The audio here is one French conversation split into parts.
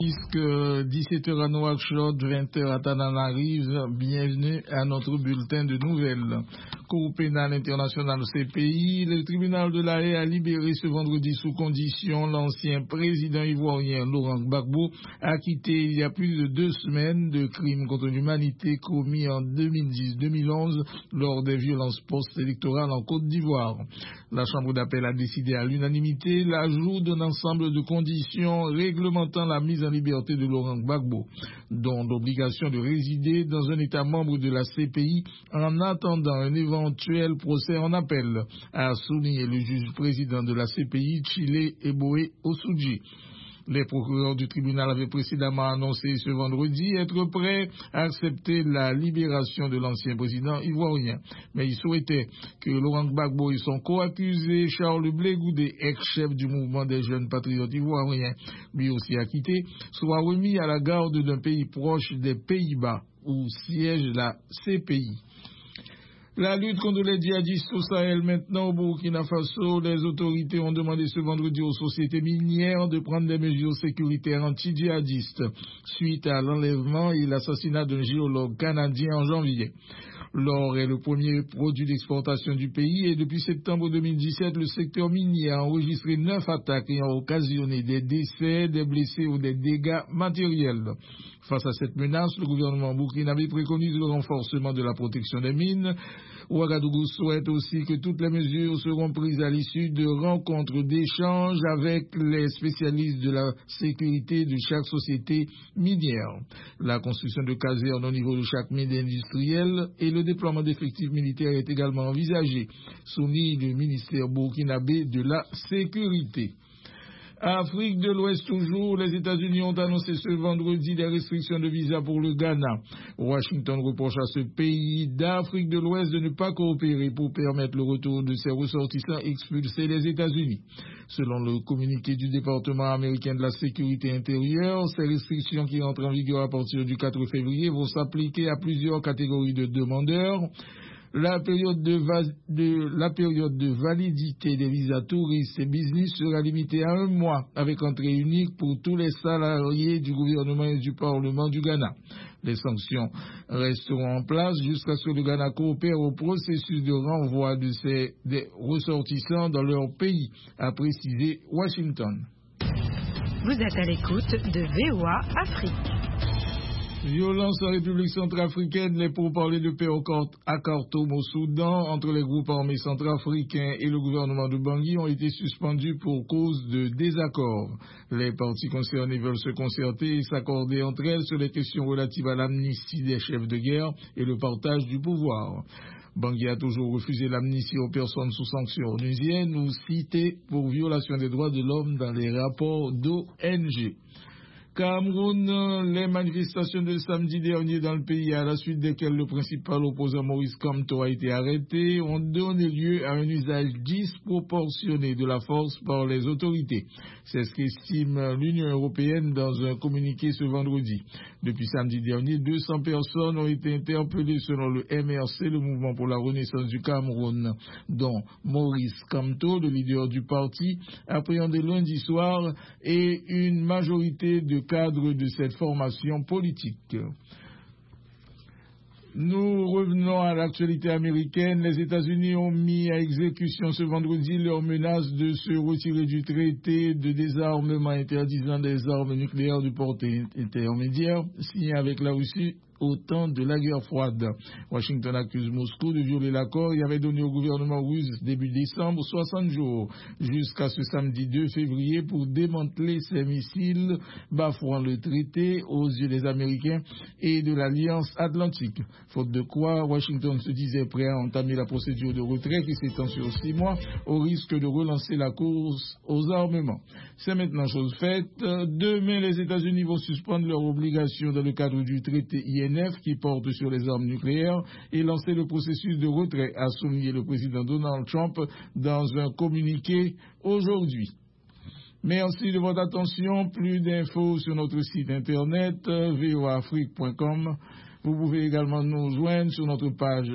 Puisque 17h à Nouakchott, 20h à Tananarive, bienvenue à notre bulletin de nouvelles. Cour pénale internationale CPI, le tribunal de La Haye a libéré ce vendredi sous condition l'ancien président ivoirien Laurent Gbagbo, acquitté il y a plus de 2 semaines de crimes contre l'humanité commis en 2010-2011 lors des violences post-électorales en Côte d'Ivoire. La Chambre d'appel a décidé à l'unanimité l'ajout d'un ensemble de conditions réglementant la mise en liberté de Laurent Gbagbo, dont l'obligation de résider dans un État membre de la CPI en attendant un éventuel procès en appel, a souligné le juge président de la CPI, Chile Eboe Osuji. Les procureurs du tribunal avaient précédemment annoncé ce vendredi être prêts à accepter la libération de l'ancien président ivoirien. Mais ils souhaitaient que Laurent Gbagbo et son co-accusé Charles Blé Goudé, ex-chef du mouvement des jeunes patriotes ivoiriens, lui aussi acquitté, soient remis à la garde d'un pays proche des Pays-Bas, où siège la CPI. La lutte contre les djihadistes au Sahel maintenant au Burkina Faso, les autorités ont demandé ce vendredi aux sociétés minières de prendre des mesures sécuritaires anti-djihadistes suite à l'enlèvement et l'assassinat d'un géologue canadien en janvier. L'or est le premier produit d'exportation du pays et depuis septembre 2017, le secteur minier a enregistré 9 attaques ayant occasionné des décès, des blessés ou des dégâts matériels. Face à cette menace, le gouvernement burkinabé préconise le renforcement de la protection des mines. Ouagadougou souhaite aussi que toutes les mesures seront prises à l'issue de rencontres d'échanges avec les spécialistes de la sécurité de chaque société minière. La construction de casernes au niveau de chaque mine industrielle et le déploiement d'effectifs militaires est également envisagé, souligne le ministère burkinabé de la Sécurité. Afrique de l'Ouest toujours, les États-Unis ont annoncé ce vendredi des restrictions de visa pour le Ghana. Washington reproche à ce pays d'Afrique de l'Ouest de ne pas coopérer pour permettre le retour de ses ressortissants expulsés des États-Unis. Selon le communiqué du département américain de la sécurité intérieure, ces restrictions qui entrent en vigueur à partir du 4 février vont s'appliquer à plusieurs catégories de demandeurs. La période de validité des visas touristes et business sera limitée à 1 mois, avec entrée unique pour tous les salariés du gouvernement et du Parlement du Ghana. Les sanctions resteront en place jusqu'à ce que le Ghana coopère au processus de renvoi des ressortissants dans leur pays, a précisé Washington. Vous êtes à l'écoute de VOA Afrique. Violence en République centrafricaine, les pourparlers de paix à Khartoum au Soudan entre les groupes armés centrafricains et le gouvernement de Bangui ont été suspendus pour cause de désaccords. Les parties concernées veulent se concerter et s'accorder entre elles sur les questions relatives à l'amnistie des chefs de guerre et le partage du pouvoir. Bangui a toujours refusé l'amnistie aux personnes sous sanctions onusiennes ou citées pour violation des droits de l'homme dans les rapports d'ONG. Cameroun, les manifestations de samedi dernier dans le pays, à la suite desquelles le principal opposant Maurice Kamto a été arrêté, ont donné lieu à un usage disproportionné de la force par les autorités. C'est ce qu'estime l'Union européenne dans un communiqué ce vendredi. Depuis samedi dernier, 200 personnes ont été interpellées selon le MRC, le Mouvement pour la Renaissance du Cameroun, dont Maurice Kamto, le leader du parti, appréhendé lundi soir, et une majorité de cadre de cette formation politique. Nous revenons à l'actualité américaine. Les États-Unis ont mis à exécution ce vendredi leur menace de se retirer du traité de désarmement interdisant des armes nucléaires de portée intermédiaire signé avec la Russie au temps de la guerre froide. Washington accuse Moscou de violer l'accord et avait donné au gouvernement russe début décembre 60 jours jusqu'à ce samedi 2 février pour démanteler ses missiles bafouant le traité aux yeux des Américains et de l'Alliance Atlantique. Faute de quoi, Washington se disait prêt à entamer la procédure de retrait qui s'étend sur 6 mois au risque de relancer la course aux armements. C'est maintenant chose faite. Demain, les États-Unis vont suspendre leurs obligations dans le cadre du traité INF qui porte sur les armes nucléaires et lancer le processus de retrait, a souligné le président Donald Trump dans un communiqué aujourd'hui. Merci de votre attention. Plus d'infos sur notre site internet voaafrique.com. Vous pouvez également nous joindre sur notre page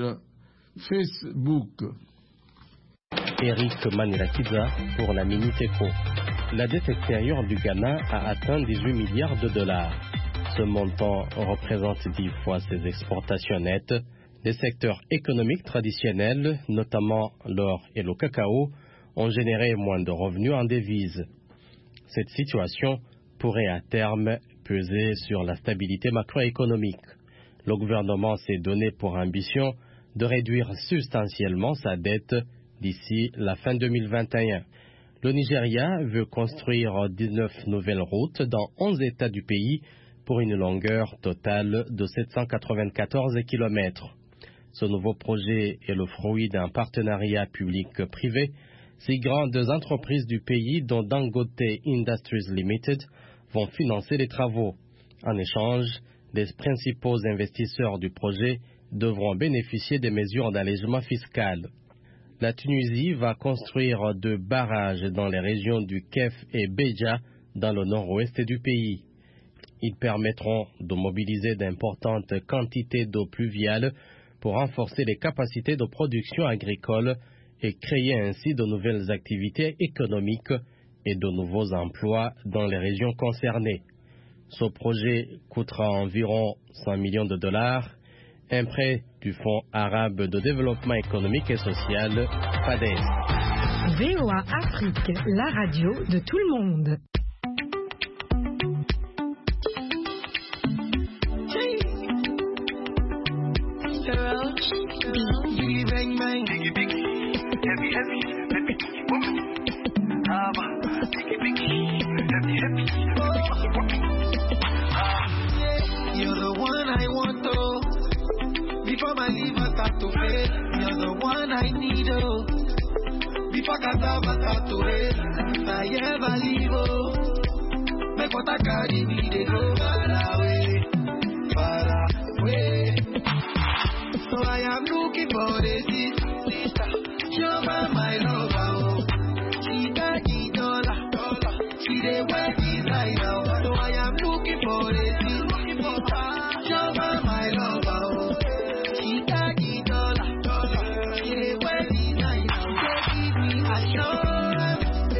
Facebook. Eric Manilakiza pour la Minute Éco. la dette extérieure du Ghana a atteint 18 milliards de dollars. Ce montant représente 10 fois ses exportations nettes. Les secteurs économiques traditionnels, notamment l'or et le cacao, ont généré moins de revenus en devises. Cette situation pourrait à terme peser sur la stabilité macroéconomique. Le gouvernement s'est donné pour ambition de réduire substantiellement sa dette d'ici la fin 2021. Le Nigeria veut construire 19 nouvelles routes dans 11 États du pays pour une longueur totale de 794 km. Ce nouveau projet est le fruit d'un partenariat public-privé. Ces grandes entreprises du pays, dont Dangote Industries Limited, vont financer les travaux. En échange, les principaux investisseurs du projet devront bénéficier des mesures d'allègement fiscal. La Tunisie va construire 2 barrages dans les régions du Kef et Béja, dans le nord-ouest du pays. Ils permettront de mobiliser d'importantes quantités d'eau pluviale pour renforcer les capacités de production agricole et créer ainsi de nouvelles activités économiques et de nouveaux emplois dans les régions concernées. Ce projet coûtera environ 100 millions de dollars, un prêt du Fonds arabe de développement économique et social, FADES. VOA Afrique, la radio de tout le monde. You're the one I want to. Before my liver start to fail, you're the one I need, oh. Before cassava start to fail, if I ever leave, oh. Make what I carry me, they go far away, far away. So I am looking for a sister. You're my lover, oh. She got the dollar, she the wear designer. So I am looking for a sister. You're my lover, oh. She got the dollar, she the wear designer. So give me assurance,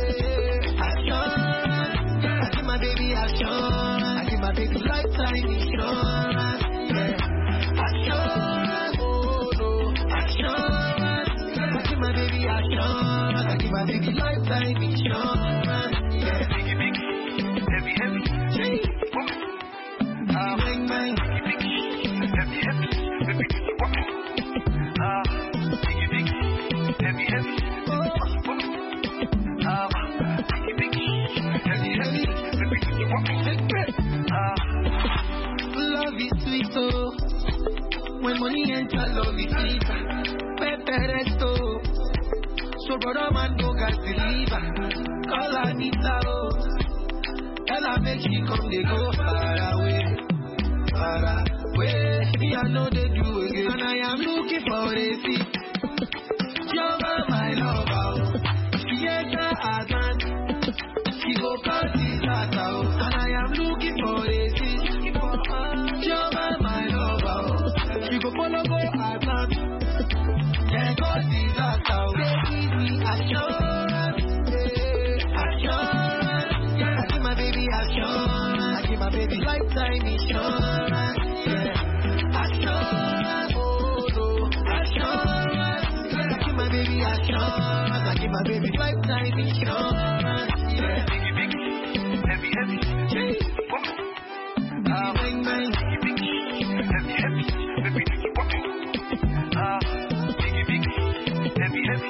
assurance. I give my baby assurance. I give my baby lifetime insurance. Assurance, oh no, assurance. I give my baby assurance. I give my baby lifetime insurance. Heavy, heavy, bang, bang. Heavy, heavy, love is sweet, oh. When money enter, love is sweet. Pepe resto. So brother man go gas deliver. Call Anita, oh. Tell her make she come, they go far away, far away. Me I know they do again, and I am looking for a seat. You're my lover, yes I advance. She go call this matter, and I am looking for a seat. You're my lover, she go follow go advance. Yeah, call this matter, give me assurance, assurance. Yeah, I give my baby assurance. I give my baby lifetime insurance. Yeah, assurance, oh no, assurance. Yeah, I give my baby assurance. I give my baby lifetime insurance. Yeah, heavy, heavy, heavy. Bang, bang. Heavy, heavy, heavy. Heavy, heavy.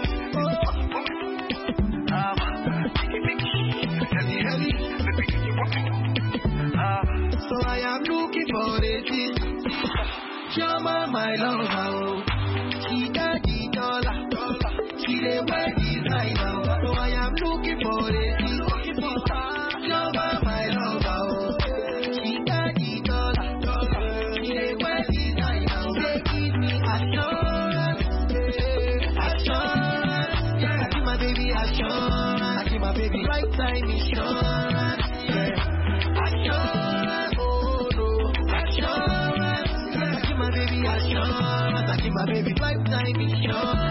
So I am looking for a thing. You're my lover, oh. She got the dollar, she the wear designer. So I am looking for a thing. You're my lover, oh. She got the dollar, she the wear designer. They give me assurance, assurance. Yeah, I give my baby assurance. I give my baby lifetime insurance. Yeah, assurance, oh no, assurance. Yeah, I give my baby assurance. I give my baby lifetime insurance.